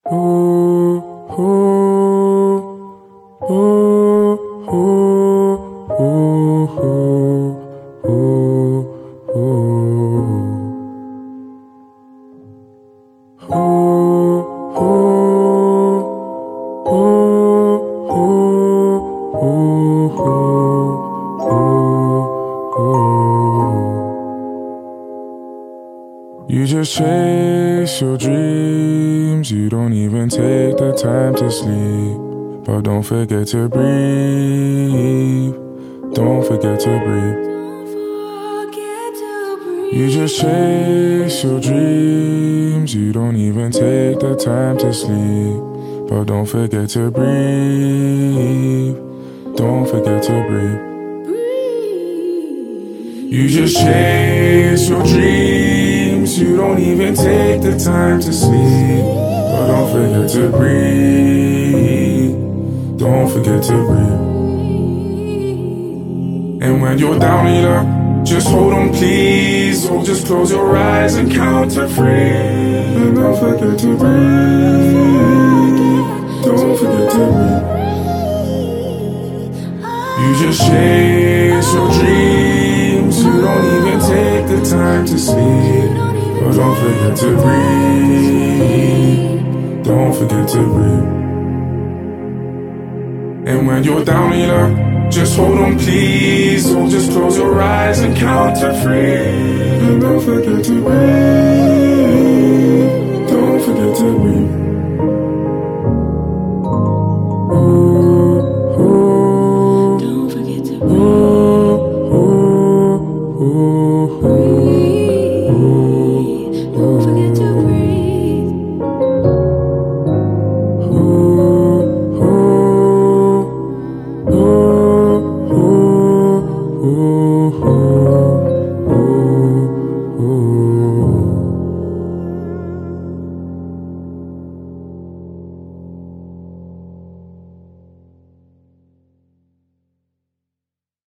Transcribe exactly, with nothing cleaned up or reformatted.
Ooh, ooh, ooh, ooh, ooh, ooh, You just chase your dreams, you don't even take the time to sleep. But don't forget to breathe, don't forget to breathe. You just chase your dreams, you don't even take the time to sleep. But don't forget to breathe, don't forget to breathe. You just chase your dreams, you don't even take the time to sleep. But don't forget to breathe, don't forget to breathe. And when you're down and you're up, just hold on please. Or just close your eyes and count to three. And don't forget to breathe, don't forget to breathe. You just chase your dreams, you don't even take the time to sleep. But don't forget to breathe, don't forget to breathe. And when you're down and you're up, just hold on please. Or just close your eyes and count to three. And don't forget to breathe, don't forget to breathe.